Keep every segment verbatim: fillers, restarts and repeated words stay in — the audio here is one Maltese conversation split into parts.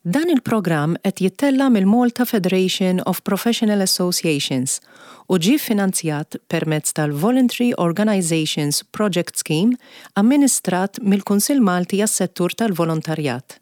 Dan il-programm qed jittella mill-Malta Federation of Professional Associations u ġie finanzjat permezz tal-Voluntary Organizations Project Scheme amministrat mill-Kunsill Malti għas-settur tal-volontarjat.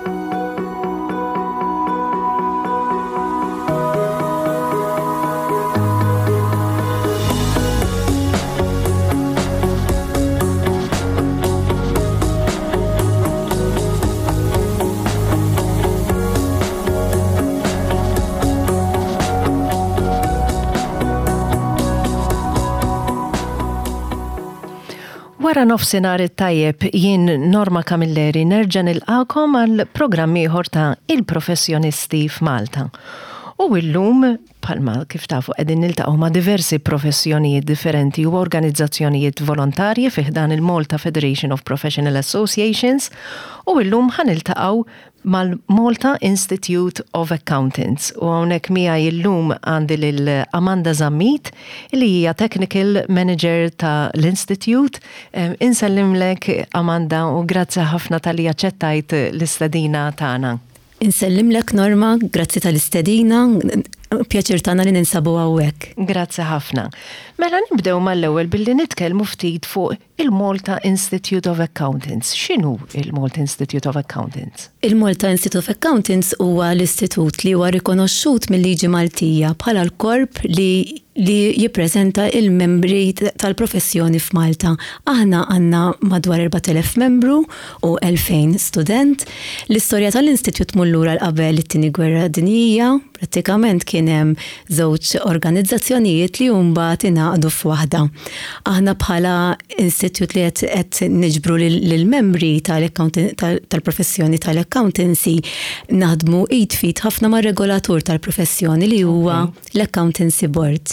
Wara nofsinhar it-tajjeb jien Norma Camilleri nerġa' nilqakom għal programm ieħor ta' Il-Professjonisti f'Malta. U illum bħalma kif tafu qegħdin niltaqgħu ma' diversi professjonijiet differenti u organizzazzjonijiet volontarji fih dan il-Malta Federation of Professional Associations u illum ħaniltaqgħu mal-Malta Institute of Accountants u hawnhekk miegħi llum għandi lil Amanda Zammit li hija Technical Manager ta' l-Institute. Insellimlek Amanda u grazzi ħafna tal-li aċċettajt l-istedina tagħna. Insellimlek Norma, grazzi tal-istedina. Pjaċir tagħna li ninsabu hawnhekk. Grazzi ħafna. Mela nibdew mal-ewwel billi nitkellmu ftit fuq il-Malta Institute of Accountants. X'inhu il-Malta Institute of Accountants? Il-Malta Institute of Accountants huwa l-istitut li huwa rikonoxxut mill-liġi Maltija bħala l-korp li li jippreżenta il-membri tal-professjoni f'Malta. Aħna għandna madwar erba' elef membru u elfejn student. L-istorja tal-Institut mullura l-qabel it-tieni gwerra dinjija, prattikament kien hemm żewġ organizzazzjonijiet li mbagħad ingħaqdu f'waħda. Aħna bħala institut li qed niġbru lill-membri tal-professjoni tal-accountancy naħdmu id fit ħafna mar-regolatur tal-professjoni li huwa l-Accountancy Board.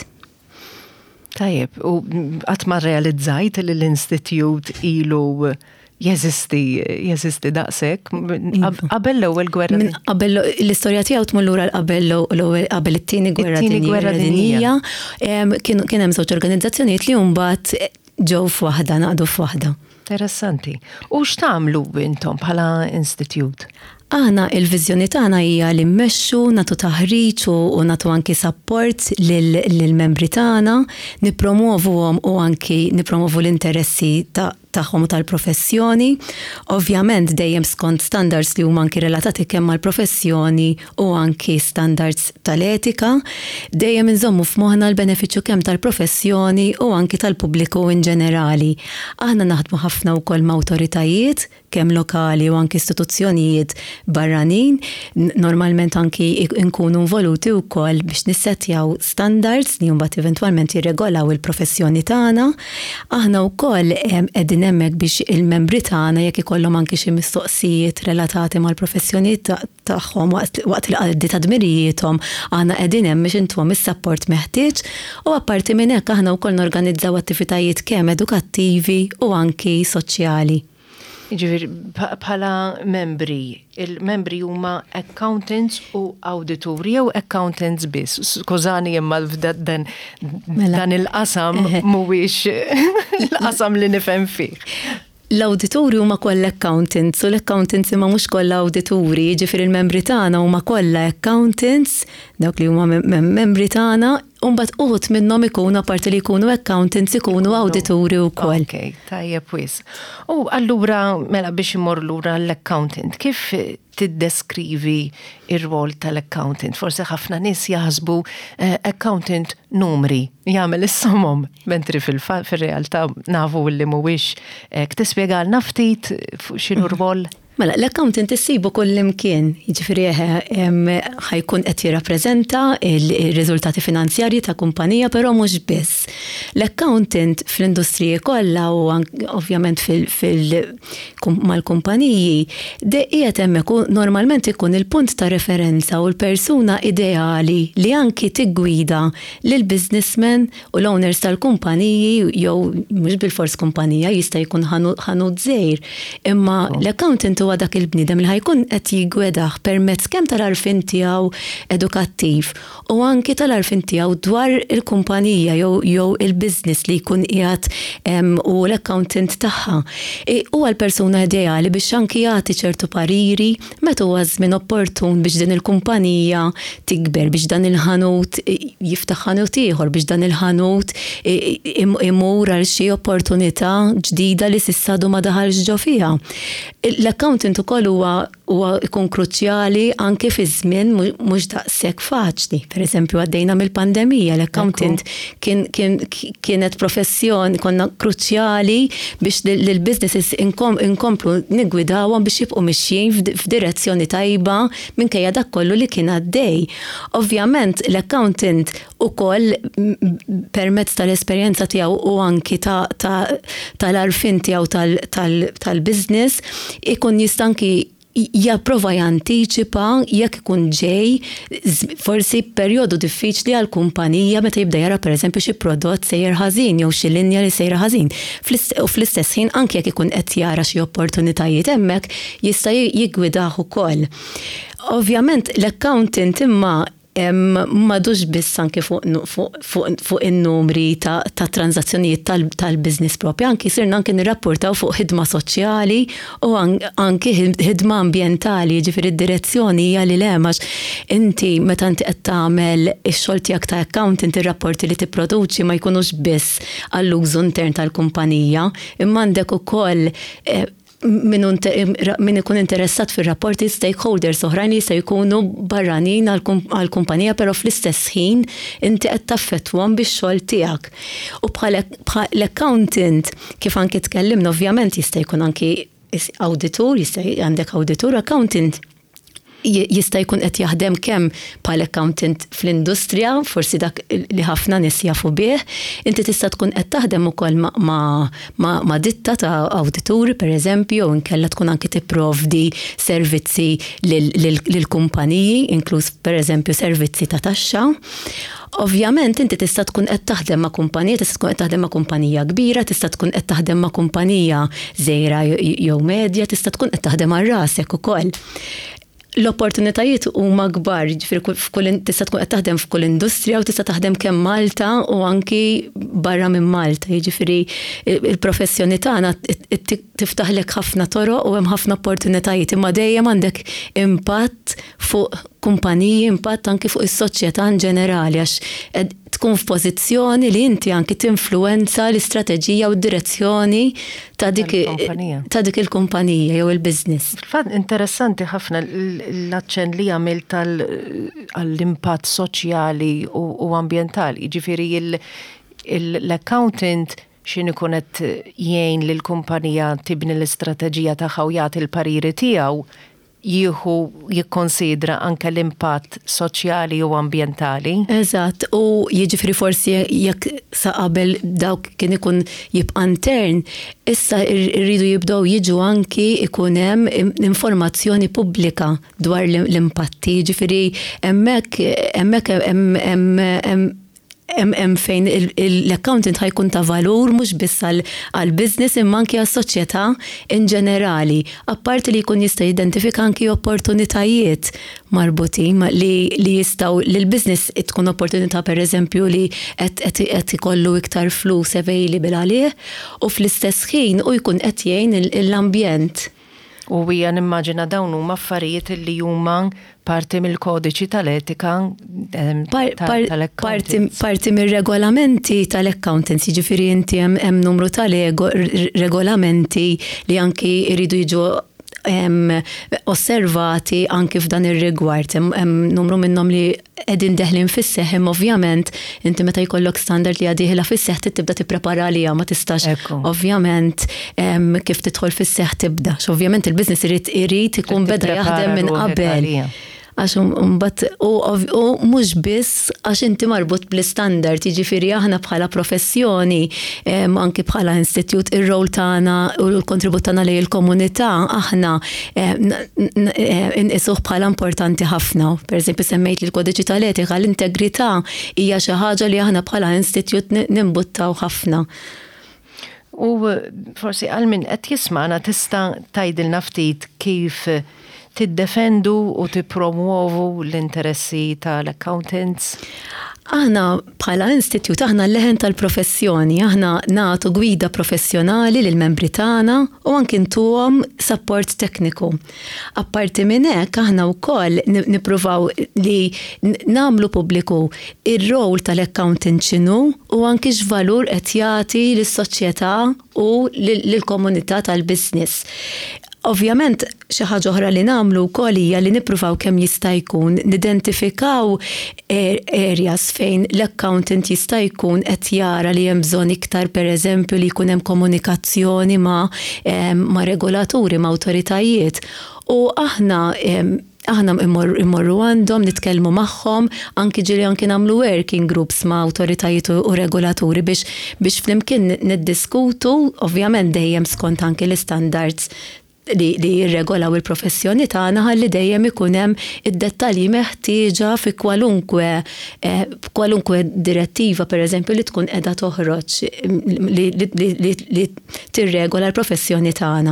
Tajjeb, u qatt ma realizzajt li l-Institute ilu jeżisti, jeżisti daqshekk qabel l-ewwel gwerra. Qabel l-istorja tiegħu tmur lura qabel qabel it-tieni gwerra dinjija. Kien hemm żewġ organizzazzjonijiet li mbagħad ġew f'waħda, naqdu f'waħda. Interessanti. U x'tagħmlu intom bħala Institute? Aħna il-viżjoni tagħna hija li mmexxu, nagħtu taħriġ u nagħtu anki support lill-membri tagħna, nippromovuhom u anki nippromovu l-interessi ta' tagħhom tal-professjoni. Ovvjament dejjem skont standards li huma anki relatati kemm mal-professjoni u anki standards tal-etika, dejjem inżommu f'moħħna l-benefiċċju kemm tal-professjoni u anki tal-pubbliku in ġenerali. Aħna naħdmu ħafna wkoll ma' awtoritajiet kemm lokali u anki istituzzjonijiet barranin, normalment anki nkunu involuti wkoll biex nissettjaw standards li mbagħad eventwalment jirregolaw il-professjoni tagħna. Aħna wkoll qegħdin hemmhekk biex il-membri tagħna jekk ikollhom anki xi mistoqsijiet relatati mal-professjonijiet tagħhom waqt il-qaddi ta' dmirijietom, aħna qegħdin hemm biex intuhom is-support meħtieġ u apparti minn hekk aħna wkoll norganizzaw attivitajiet kemm edukattivi u anki soċjali. Jiġifieri bħala membri, il-membri huma accountants u awdituri jew accountants biss. Skużani imma dan dan il-qasam mhuwiex il-qasam li nifhem fih. L-awdituri huma kollha accountants u l-accountants imma mhux kollha awdituri, jiġifieri il-membri tagħna huma kollha accountants, dawk li huma membri tagħna, u mbagħad uħud minnhom ikunu apparti li jkunu accountants ikunu awdituri wkoll. Okay, tajjeb wis. U allura mela biex imor lura l-accountant, kif tiddeskrivi ir-rol tal-accountant? Forsi ħafna nies jaħsbu accountant numri, jagħmel is-somom, mentri fil-realtà nafu li mhuwiex hekk. Tispjegalna ftit fuq x'inhu r-rol? Mela, l-accountant issibu kull imkien, jiġifieri ħajkun qed jirrappreżenta il-riżultati finanzjarji ta' kumpanija, però mhux biss. L-accountant fl-industriji kollha u ovvjament mal-kumpaniji qiegħed hemmhekk normalment ikun il-punt ta' referenza u l-persuna ideali li anki tiggwida lil businessmen u l-owners tal-kumpaniji jew mhux bil-fors kumpanija jista' jkun ħanud żgħir, imma l-accountant huwa dak il-bniedem li ħajkun qed jiggwedaħ permezz kemm tal-arfin tiegħu edukattiv u anke tal-arfin tiegħu dwar il-kumpanija jew jew il-business li jkun qiegħed u l-accountant tagħha. Huwa l-persuna ideali biex anke jagħti ċertu pariri meta huwa żmien opportun biex din il-kumpanija tikber, biex dan il-ħanut jiftaħ ħanut ieħor, biex dan il-ħanut imur għal xi opportunità ġdida li s'issadu ma daħalx ġo fiha. L-accountant ukoll huwa huwa jkun kruċjali anke fi żmien mhux daqshekk faċli. Pereżempju għaddejna mill-pandemija, l-accountant kien kien kienet professjoni konna kruċjali biex lill-businesses inkomplu nigwidawhom biex jibqgħu mixjin f'direzzjoni tajba minkejja dak kollu li kien għaddej. Ovvjament l-accountant ukoll permezz tal-esperjenza tiegħu u anki tal-arfin tiegħu tal-business ikun jista' anki japprova jantiċipa jekk ikun ġej forsi perjodu diffiċli għal kumpanija meta jibda jara pereżempju xi prodott sejjer ħażin jew xi linja li sejra ħażin. U fl-istess ħin anke jekk ikun qed jara xi opportunitajiet hemmhekk jista' jiggwidah ukoll. Ovvjament l-accountant imma madux biss anke fuq in-numri ta' transazzjonijiet tal-business propja, anke sirna anke nirrapportaw fuq ħidma soċjali u anke ħidma ambjentali, ġifieri d-direzzjoni hija li lemax inti meta inti qed tagħmel ix-xogħol tiegħek ta' accountant ir-rapporti li tipproduċi ma jkunux biss għall-użu intern tal-kumpanija, imma għandek ukoll min ikun interessat fil-rapporti stakeholders oħrajn li se jkunu barranin għall-kumpanija però fl-istess ħin inti qed taffettwhom bix-xogħol tiegħek. U bħala l-accountant kif anke tkellimna ovvjament jista' jkun anke auditor, jista' għandek auditor, accountant jista' jkun qed jaħdem kemm bħala accountant fl-industrija, forsi dak li ħafna nies jafu bih, inti tista' tkun qed taħdem ukoll ma' ditta ta' awdituri pereżempju, jew inkella tkun anke tipprovdi servizzi lill-kumpaniji, inkluż pereżempju servizzi ta' taxxa. Ovvjament inti tista' tkun qed taħdem ma' kumpanija, tista' tkun qed taħdem ma' kumpanija kbira, tista' tkun qed taħdem ma' kumpanija żgħira jew medja, tista' tkun qed taħdem għal rasek ukoll. L-opportunitajiet huma kbar, ġifieri tista' tkun qed taħdem f'kull industrija u tista' taħdem kemm Malta u anki barra minn Malta. Jiġifieri il-professjoni tagħna tiftaħlek ħafna toroq u hemm ħafna opportunitajiet imma dejjem għandek impatt fuq kumpaniji, impatt anki fuq is-soċjetà in ġenerali għax tkun f'pożizzjoni li inti anki tinfluwenza l-istrateġija u d-direzzjoni ta' dik dik il-kumpanija jew il-business. Fil-fatt interessanti ħafna l-aċċenn li għamil tal-impatt soċjali u ambjentali. Ġifieri l-accountant x'in ikun qed jgħin lill-kumpanija tibni l-istrateġija tagħha u jagħti l-pariri tiegħu jieħu jikkonsidra anke l-impatt soċjali u ambjentali. Eżatt, u jiġifieri forsi jekk sa qabel dawk kien ikun jibqa' intern, issa rridu jibdew jiġu anki ikun hemm informazzjoni pubblika dwar l-impatti. Jiġifieri hemmhekk hemmhekk hemm hemm fejn l-accountant ħajkun ta' valur mhux biss għall-business imma anke għas-soċjetà in ġenerali. Apparti li jkun jista' jidentifika anke opportunitajiet marbutin li jistgħu li l-business tkun opportunità pereżempju li qed ikollu iktar flus available għalih u fl-istess ħin u jkun qed jgħin l-ambjent. U hija nimmaġina dawn huma affarijiet li huma parti mill-kodiċi tal-etika tal-accountants. Parti mir-regolamenti tal-accountants, jiġifieri inti hemm numru tal-regolamenti li anki jridu jiġu osservati anki f'dan ir-rigward. Hemm numru minnhom li qegħdin deħlin fis-seħħ, hemm ovvjament inti meta jkollok standard li għadieħla fis-seħħ tibda tipprepara għaliha ma tistax ovvjament kif tidħol fis-seħħ tibda. Ovvjament il-business irid irid ikun beda jaħdem minn qabel. Għax mbagħad u mhux biss għax inti marbut bl-istandard, jiġifieri aħna bħala professjoni anke bħala institut ir-rol tagħna u l-kontribut tagħna lejn il-komunità aħna inqisuh bħala importanti ħafna. Pereżempju semmejt li l-kodiċi tal-etika l-integrità hija xi ħaġa li aħna bħala institut nimbuttaw ħafna. U forsi għal min qed jisma'na tista' tgħidilna ftit kif tiddefendu u tippromuovu l-interessi tal-accountants? Aħna bħala institut aħna l-leħen tal-professjoni, aħna nagħtu gwida professjonali lil membri tagħna u anke ntuhom support tekniku. Apparti minn hekk aħna wkoll nippruvaw li nagħmlu pubbliku ir-rol tal-accountant x'inhu u anke x'valur qed jagħti lis-soċjetà u lill-komunità tal-business. Ovvjament, xi ħaġa oħra li nagħmlu wkoll hija li nippruvaw kemm jista' jkun nidentifikaw areas fejn l-accountant jista' jkun qed jara li hemm bżonn iktar pereżempju li jkun hemm komunikazzjoni ma' ma' regolaturi, ma' awtoritajiet. U aħna aħna immorru għandhom, nitkellmu magħhom, anki ġili anki nagħmlu working groups ma' awtoritajiet u regolaturi biex biex flimkien niddiskutu, ovvjament dejjem skont anki l-standards li li jirregolaw il-professjoni tagħna ħalli dejjem ikun hemm id-dettalji meħtieġa fi kwalunkwe kwalunkwe direttiva pereżempju li tkun qiegħda toħroġ li tirregola l-professjoni tagħna.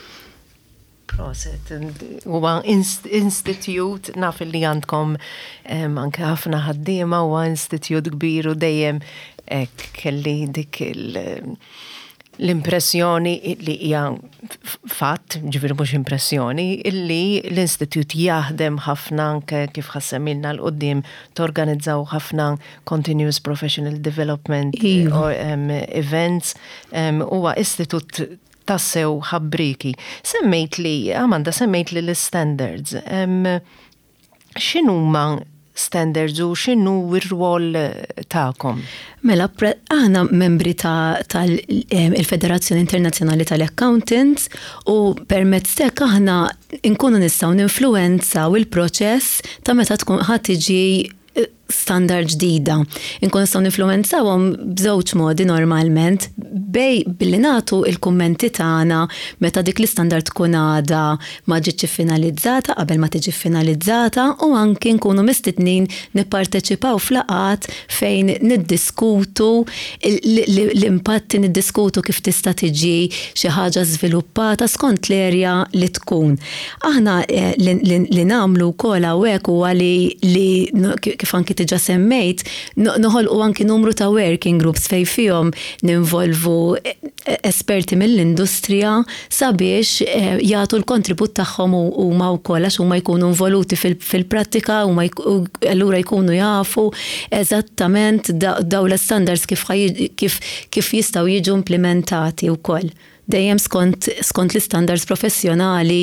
Proset, huwa institute naf li għandkom anke ħafna ħaddiema huwa institute kbir u dejjem hekk kelli dik il- l-impressjoni li hija fatt, ġifieri mhux impressjoni, illi l-Institut jaħdem ħafna anke kif ħassemilna l qudiem torganizzaw ħafna continuous professional development or um, events. Huwa um, istitut tassew ħabbriki. Semmejt li, Amanda, semmejt li l-standards. Um, x'inhuma standards u x'inhu r-rwol tagħkom? Mela, aħna membri tal-Federazzjoni Internazzjonali tal-Accountants u permezz hekk aħna nkunu nistgħu ninfluwenzaw il-proċess ta' meta tkun ħadd tiġi standard ġdida. Inkun nistgħu ninfluwenzawhom b'żewġ modi normalment bej billi nagħtu il-kummenti tagħna meta dik l-istandard tkun għadha ma ġietx iffinalizzata qabel ma tiġi finalizzata u anke nkunu mistednin nipparteċipaw f'laqat fejn niddiskutu l-impatti niddiskutu kif tista' tiġi xi ħaġa żviluppata skont l-erja li tkun. Aħna li nagħmlu wkoll hawnhekk huwa li kif anke tiġa semmejt, noħolqu anki numru ta' working groups fej fihom ninvolvu esperti mill-industrija sabiex jagħtu l-kontribut tagħhom huma wkoll għax huma jkunu involuti fil-prattika u allura jkunu jafu eżattament daw l-standards kif kif jistgħu jiġu implementati wkoll. Dejjem skont skont l-standards professjonali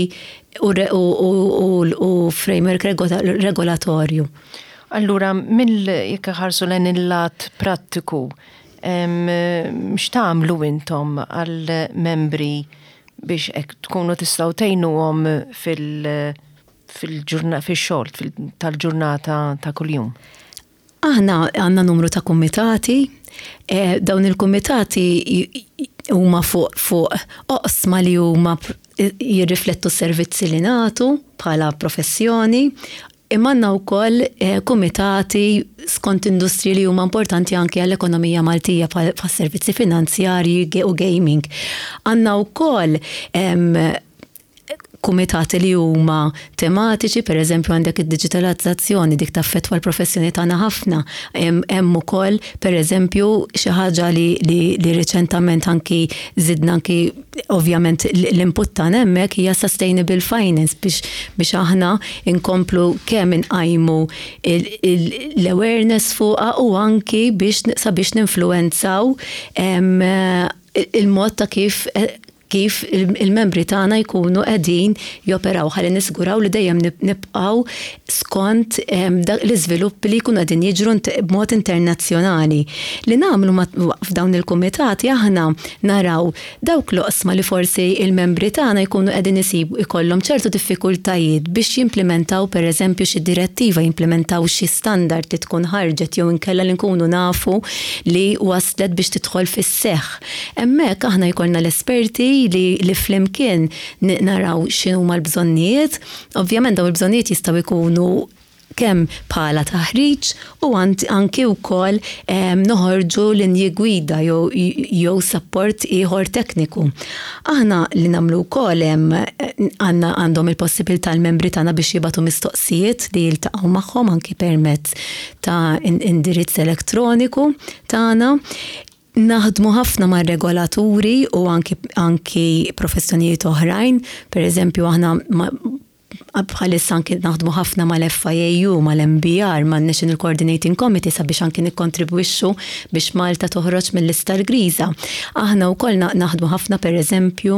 u framework regolatorju. Allura, mill jekk ħarsu lejn il-lat prattiku, x'tagħmlu intom għall-membri biex hekk tkunu tistgħu tgħinuhom fil-xogħol tal-ġurnata ta' kuljum? Aħna għandna numru ta' kumitati, dawn il-kumitati huma fuq fuq oqsma li huma jirriflettu s-servizzi li nagħtu bħala professjoni. Imma għandna wkoll kumitati skont industri li huma importanti anke għall-ekonomija Maltija bħal servizzi finanzjarji u gaming. Għandna wkoll kumitati li huma tematiċi, pereżempju għandek id-diġitalizzazzjoni dik taffettwa l-professjoni tagħna ħafna. Hemm ukoll pereżempju xi ħaġa li li riċentament anki żidna anki ovvjament l-input tagħna hemmhekk hija sustainable finance biex biex aħna inkomplu kemm inqajmu l-awareness fuqha u anki biex sabiex ninfluwenzaw il-mod ta' kif kif il-membri tagħna jkunu qegħdin joperaw ħalli nisguraw li dejjem nibqgħu skont l-iżvilupp li jkunu qegħdin jiġru b'mod internazzjonali. Li nagħmlu f'dawn il-kumitati aħna naraw dawk l-oqsma li forsi il-membri tagħna jkunu qegħdin isibu ikollhom ċertu diffikultajiet biex jimplementaw pereżempju xi direttiva, jimplementaw xi standard li tkun ħarġet jew inkella li nkunu nafu li waslet biex tidħol fis-seħħ. Hemmhekk aħna jkollna l-esperti li li flimkien naraw x'inhu l-bżonnijiet. Ovvjament dawn il-bżonnijiet jistgħu jkunu kemm bħala taħriġ u anki wkoll noħorġu linji gwida jew support ieħor tekniku. Aħna li nagħmlu wkoll hemm għandna għandhom il-possibilità l-membri tagħna biex jibgħatu mistoqsijiet li jiltaqgħu magħhom anki permezz ta' indirizz elettroniku tagħna. Naħdmu ħafna ma' regolaturi u anki, anki professjonijiet oħrajn, per eżempju aħna bħalissa anki naħdmu ħafna mal-F I A U, mal-M B R, mal-National Coordinating Committee sabiex anki nikkontribwixxu biex Malta toħroġ mill-lista l-griża. Aħna wkoll naħdmu ħafna pereżempju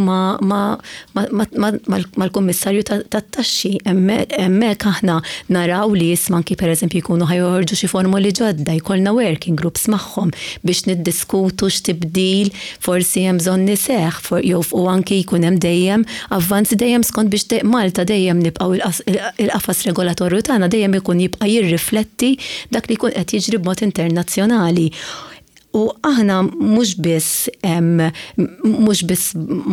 mal-Kummissarju tat-Taxxi. Hemmhekk aħna naraw li jisma' anki pereżempju jkunu ħajjoħorġu xi formuli ġodda, jkollna working groups magħhom biex niddiskutu x'tibdil forsi hemm bżonn iseħħ jew u anki jkun hemm dejjem avvanzi dejjem skont biex Malta dejjem nibqgħu il-qafas regolatorju tagħna dejjem ikun jibqa' jirrifletti dak li jkun qed jiġri b'mod internazzjonali. U aħna mhux biss mhux biss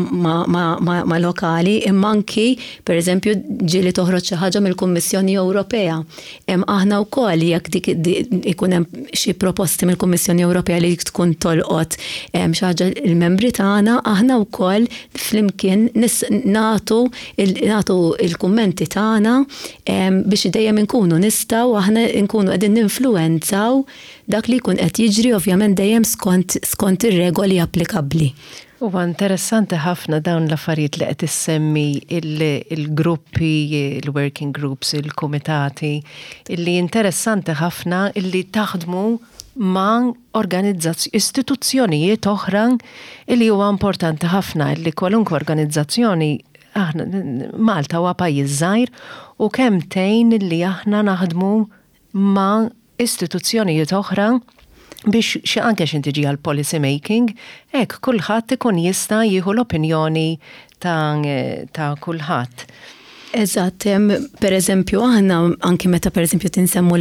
ma' lokali, imma anki pereżempju ġieli toħroġ xi ħaġa mill-Kummissjoni Ewropea. Hemm aħna wkoll jekk dik ikun hemm xi proposti mill-Kummissjoni Ewropea li tkun tolqot xi ħaġa il-membri tagħna, aħna wkoll flimkien nagħtu nagħtu il-kummenti tagħna biex dejjem inkunu nistgħu aħna nkunu qegħdin ninfluwenzaw dak li jkun qed jiġri ovvjament dejjem skont skont ir-regoli applikabbli. Huwa interessanti ħafna dawn l-affarijiet li qed issemmi il-gruppi, il-working groups, il-kumitati, illi interessanti ħafna illi taħdmu ma' organizzazzjoni, istituzzjonijiet oħra illi huwa importanti ħafna illi kwalunkwe organizzazzjoni aħna Malta huwa pajjiż żgħir u kemm tgħin illi aħna naħdmu ma' istituzzjonijiet oħra biex xi anke x'inti ġi għal policy making, hekk kulħadd ikun jista' jieħu l-opinjoni ta' ta' kulħadd. Eżatt, per eżempju aħna anki meta per eżempju tinsemmu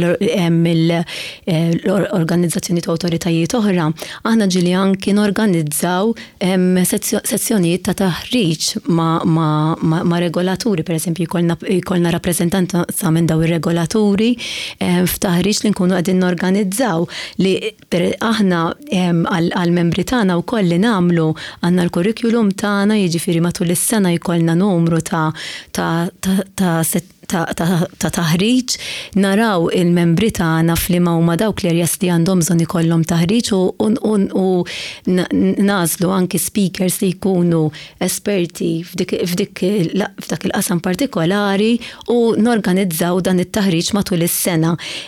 l-organizzazzjoni ta' awtoritajiet oħra, aħna ġili anki norganizzaw sezzjonijiet ta' taħriġ ma' regolaturi, per eżempju jkollna rappreżentanza minn daw ir-regolaturi f'taħriġ li nkunu qegħdin norganizzaw li aħna għall-membri tagħna wkoll li nagħmlu għandna l-kurrikulum tagħna jiġifieri matul is-sena jkollna numru ta' ta' ta' taħriġ, naraw il-membri tagħna f'liema huma dawk l-areas li għandhom bżonn ikollhom taħriġ u nażlu anki speakers li jkunu esperti f'dik f'dak il-qasam partikolari u norganizzaw dan it-taħriġ matul is-sena.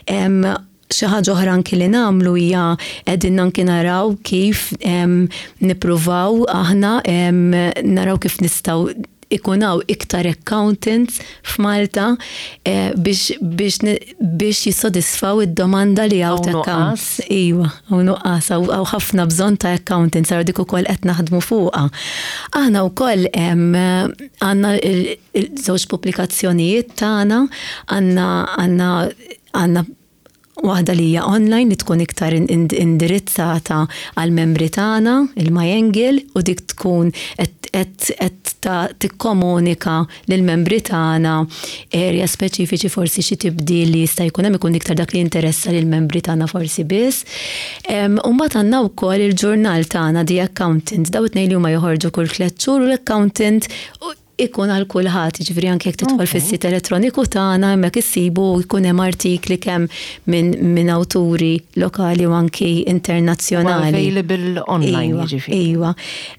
Xi ħaġa oħra anki li nagħmlu hija qegħdin anki naraw kif nippruvaw aħna naraw kif nistgħu ikunaw iktar accountants f'Malta biex biex jissodisfaw id-domanda li għaw ta' accountants. Iwa, għaw nuqqas, għaw ħafna bżon ta' accountants, għaw dik ukoll qed naħdmu fuqha. Aħna wkoll għandna il-żewġ pubblikazzjonijiet tagħna, għandna għandna għandna waħda li hija online li tkun iktar indirizzata għal membri tagħna, il-MyEngel, u dik tkun qed tikkomunika lill-membri tagħna area speċifiċi forsi xi tibdil li jista' jkun hemm ikun iktar dak li interessa lill-membri tagħna forsi biss. U mbagħad għandna wkoll il-ġurnal tagħna The Accountant, daw it-tnejn li huma joħorġu kull tliet xhur u l-accountant ikun għal kulħadd, jiġifieri anke jekk tidħol fis-sit elettroniku tagħna hemmhekk issibu jkun hemm artikli kemm minn min awturi lokali u anki internazzjonali. Available online jiġifieri. Iwa.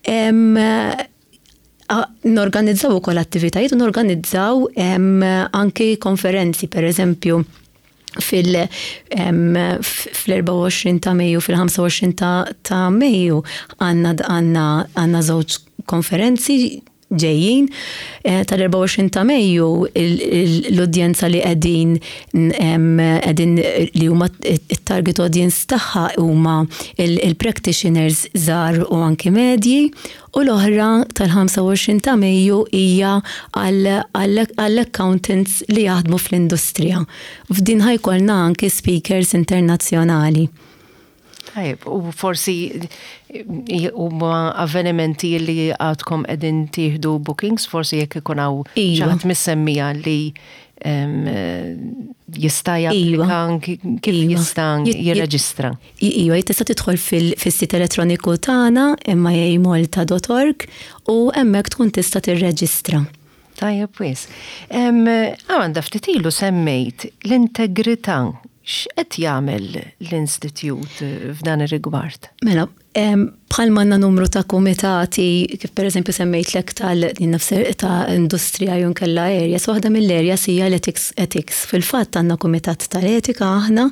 Norganizzaw ukoll attivitajiet u norganizzaw anki konferenzi, pereżempju fil fl-erba' u għoxrin ta' Mejju, fil-ħamsa u għoxrin ta' Mejju għandna żewġ konferenzi ġejjin. Tal-erba' u għoxrin ta' Mejju l-udjenza li qegħdin qegħdin li huma it-target audience tagħha huma il-practitioners żgħar u anke medji, u l-oħra tal-ħamsa u għoxrin ta' Mejju hija għall-accountants li jaħdmu fl-industrija. F'din ħajkollna anke speakers internazzjonali. U forsi huma avvenimenti li għadkom qegħdin tieħdu bookings, forsi jekk ikun hawn xi ħadd missemmija li jista' japplika kif jista' jirreġistra. Iva, tista' tidħol fis-sit elettroniku tagħna imma jgħid malta dot org u hemmhekk tkun tista' tirreġistra. Tajjeb wis. Għamanda ftit ilu semmejt l-integrità. X'qed jagħmel l-Institut f'dan ir-rigward? Mela, bħal manna numru ta' kumitati, kif pereżempju semmejtlek tal-nafser ta' industrija jew nkella areas, waħda mill-areas hija l-ethics. Fil-fatt għandna kumitat tal-etika aħna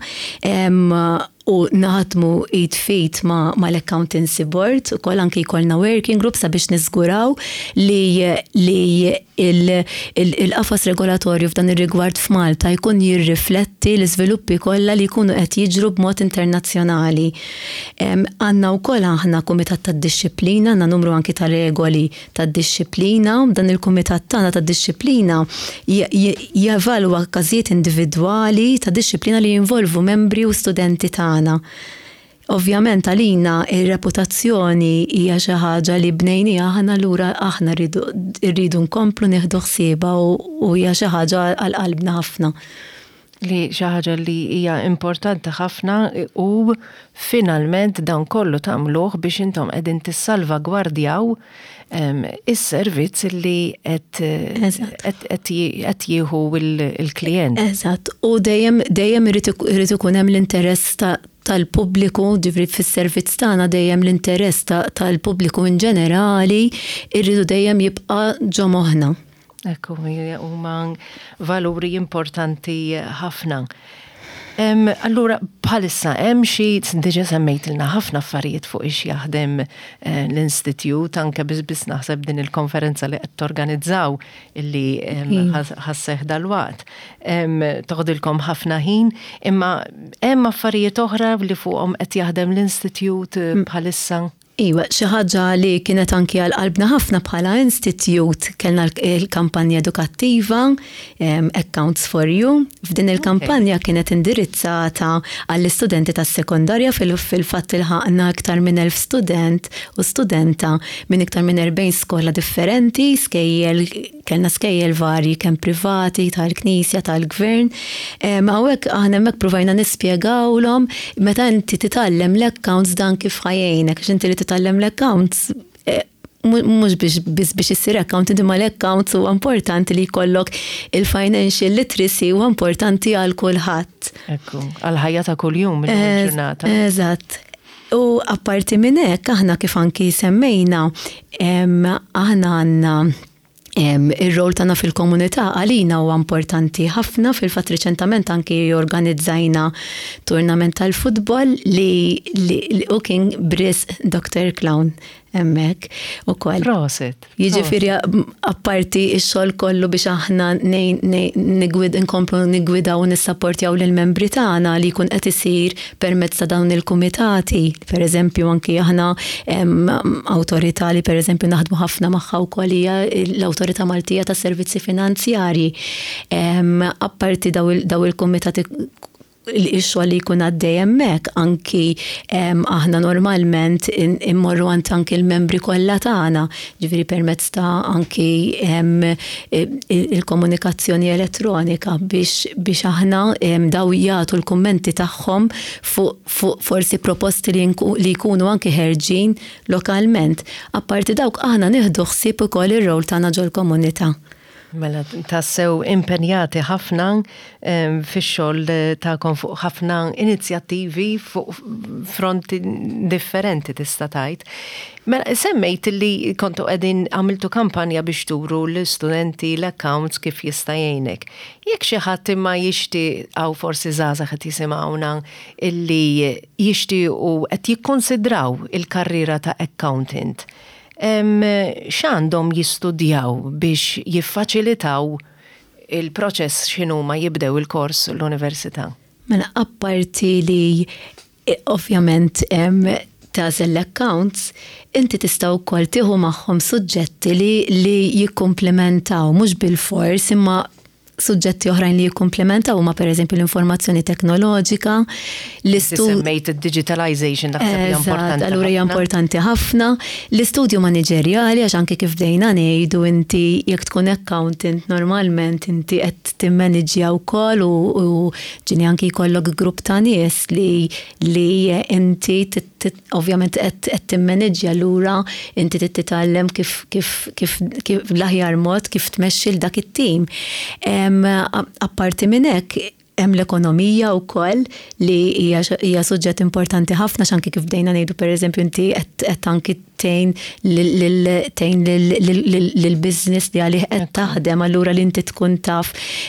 u naħdmu id fit ma' l-accountancy board u koll anki jkollna working group sabiex niżguraw li li il-qafas regolatorju f'dan ir-rigward f'Malta jkun jirrifletti l-iżviluppi kollha li jkunu qed jiġru b'mod internazzjonali. Għandna wkoll aħna kumitat tad-disciplina, għandna numru anki ta' regoli tad-disciplina, dan il-kumitat tagħna tad-disciplina jevalwa każijiet individwali ta' disciplina li jinvolvu membri u studenti tagħna. Ovvjament għalina ir-reputazzjoni hija xi ħaġa li bnejnija aħna lura aħna rridu nkomplu nieħdu ħsiebha u hija xi ħaġa għal qalbna ħafna. Li xi ħaġa li hija importanti ħafna u finalment dan kollu tagħmluh biex intom qegħdin tissalvagwardjaw is-servizz li qed jieħu l-klijent. Eżatt, u dejjem dejjem irid ikun hemm l-interess tal-pubbliku, ġifri fis-servizz tagħna dejjem l-interess tal-pubbliku in ġenerali irridu dejjem jibqa' ġo moħħna. Ekku, huma valuri importanti ħafna. Allura, bħalissa, hemm xi diġà semmejtilna ħafna affarijiet fuq ix jaħdem l-Institut, anke biss naħseb din il-konferenza li qed torganizzaw illi ħasseħ dal-waqt. Toħdilkom ħafna ħin, imma hemm affarijiet oħra li fuqhom qed jaħdem l-Institut bħalissa. Iwa, xi ħaġa li kienet anki għal qalbna ħafna bħala Institute kellna l-kampanja edukattiva Accounts for You. F'din il-kampanja kienet indirizzata għall-istudenti tas-sekondarja fil-fatt ilħaqna iktar minn elf student u studenta minn iktar minn erbgħin skola differenti, skejjel kellna skejjel varji kemm privati tal-Knisja tal-Gvern. Hawnhekk aħna hemmhekk provajna nispjegawlhom meta inti titgħallem l-accounts dan kif ħajjejnek għax inti li titgħallem l-accounts mhux biex biex issir accountant imma l-accounts huwa importanti li jkollok il-financial literacy huwa importanti għal kulħadd. Ekku, għal ħajja ta' kuljum il-ġurnata. Eżatt. U apparti minn hekk aħna kif anki semmejna aħna għandna ir-rol tagħna fil-komunità għalina huwa importanti ħafna fil-fatt riċentament anki organizzajna turnament tal-futbol li u kien bris doktor Clown hemmhekk ukoll. Proset. Jiġifieri apparti x-xogħol kollu biex aħna nigwid inkomplu nigwidaw u nissapportjaw lill-membri tagħna li jkun qed isir permezz ta' dawn il-kumitati. Pereżempju anki aħna awtorità li pereżempju naħdmu ħafna magħha wkoll hija l-Awtorità Maltija tas Servizzi Finanzjarji. Apparti daw il-kumitati il-xogħol li jkun għaddej hemmhekk anki aħna normalment immorru għand anki l-membri kollha tagħna, ġifieri permezz ta' anki il-komunikazzjoni elettronika biex aħna daw jagħtu l-kummenti tagħhom fuq forsi proposti li jkunu anki ħerġin lokalment. Apparti dawk aħna nieħdu ħsieb ukoll ir-rol tagħna ġol-komunità. Mela tassew impenjati ħafna fix-xogħol tagħkom fuq ħafna inizjattivi fuq fronti differenti tista' tgħid. Mela semmejt li kontu qegħdin għamiltu kampanja biex turu l-istudenti l-accounts kif jista' jgħinek. Jekk xi ħadd imma jixtieq aw forsi żgħażagħ qed jisimgħuna illi jixtiequ qed jikkonsidraw il-karriera ta' accountant. X'għandhom jistudjaw biex jiffaċilitaw il-proċess x'inhu ma jibdew il-kors l-università? Mela apparti li ovvjament tażel l-accounts, inti tista' wkoll tieħu magħhom suġġetti li li jikkumplementaw mhux bil-fors imma suġġetti oħrajn li jikkomplementaw huma pereżempju l-informazzjoni teknoloġika, l-istudju semmejt id-digitalization naħseb li importanti. Allura hija importanti ħafna. L-istudju maniġerjali għax anke kif dejna ngħidu inti jekk tkun accountant normalment inti qed timmaneġġja wkoll u ġini anke jkollok grupp ta' nies li li inti ovvjament qed timmaneġġja lura inti titgħallem kif kif kif l-aħjar mod kif tmexxi dak it-tim. Apparti minn hekk hemm l-ekonomija wkoll li hija suġġett importanti ħafna x'anke kif bdejna ngħidu pereżempju inti qed anki tgħin tgħin lill-business li għalih qed taħdem allura li inti tkun taf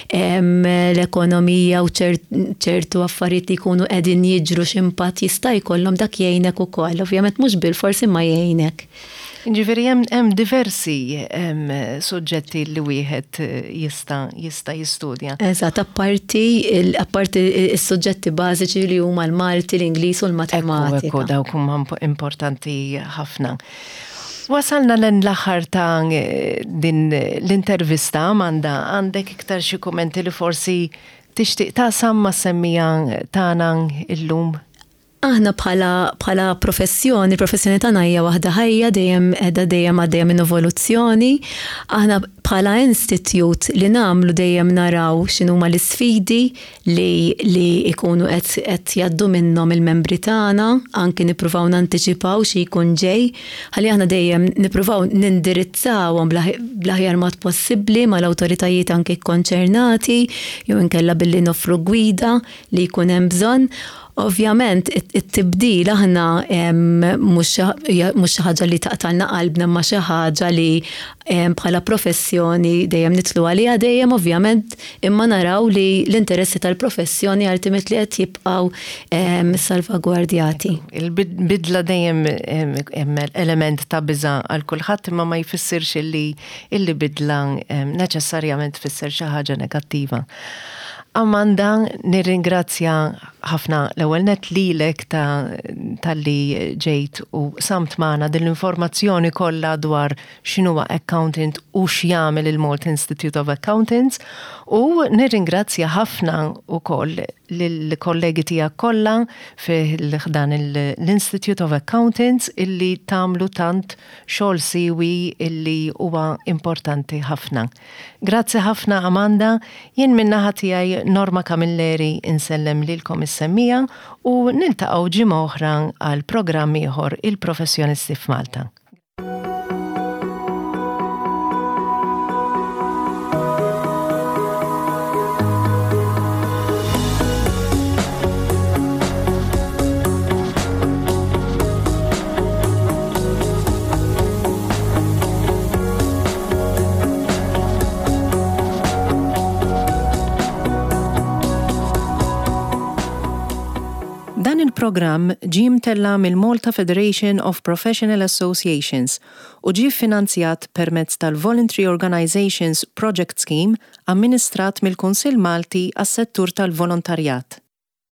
l-ekonomija u ċertu affarijiet li jkunu qegħdin jiġru x'impatt jista' jkollhom dak jgħinek ukoll. Ovvjament mhux bil-forsi ma jgħinek. Ġifieri hemm diversi suġġetti li wieħed jista' jista' jistudja. Eżatt, apparti apparti s-suġġetti bażiċi li huma l-Malti, l-Ingliż u l-Matematika. Ekku, dawk huma importanti ħafna. Wasalna l-aħħar ta' din l-intervista, Amanda, għandek iktar xi kummenti li forsi tixtieq taqsam ma' semmija tagħna illum? Aħna bħala bħala professjoni, professjoni tagħna hija waħda ħajja dejjem qiegħda dejjem għaddejja minn evoluzzjoni. Aħna bħala institute li nagħmlu dejjem naraw x'inhuma l-isfidi li li jkunu qed qed jgħaddu minnhom il-membri tagħna, anke nippruvaw nantiċipaw xi jkun ġej, ħalli aħna dejjem nippruvaw nindirizzawhom bl-aħjar mod possibbli mal-awtoritajiet anke konċernati, jew inkella billi nofru gwida li jkun hemm bżonn. Ovvjament, it-tibdil aħna mhux xi ħaġa li taqtalna qalbna ma xi ħaġa li bħala professjoni dejjem nitlu għaliha dejjem ovvjament imma naraw li l-interessi tal-professjoni ultimately qed jibqgħu salvagwardjati. Il-bidla dejjem hemm element ta' biża' għal kulħadd imma ma jfissirx illi illi bidla neċessarjament tfisser xi ħaġa negattiva. Amanda, nirringrazzja ħafna l-ewwel net lilek tal-li ġejt u samt magħna din l-informazzjoni kollha dwar x'inhuwa accountant u x'jagħmel il-Malta Institute of Accountants u nirringrazzja ħafna wkoll lill-kollegi tiegħek kollha fil-ħdan l-Institute of Accountants illi tagħmlu tant xogħol siwi illi huwa importanti ħafna. Grazzi ħafna Amanda, jien min-naħa tiegħi Norma Camilleri insellem lilkom is-semmija u niltaqgħu ġimgħa oħra għal programm ieħor il-Professjonisti f'Malta. Dan il-programm ġie mtella mill-Malta Federation of Professional Associations u ġie finanzjat permezz tal-Voluntary Organizations Project Scheme amministrat mill-Kunsill Malti għas-settur tal-volontarjat.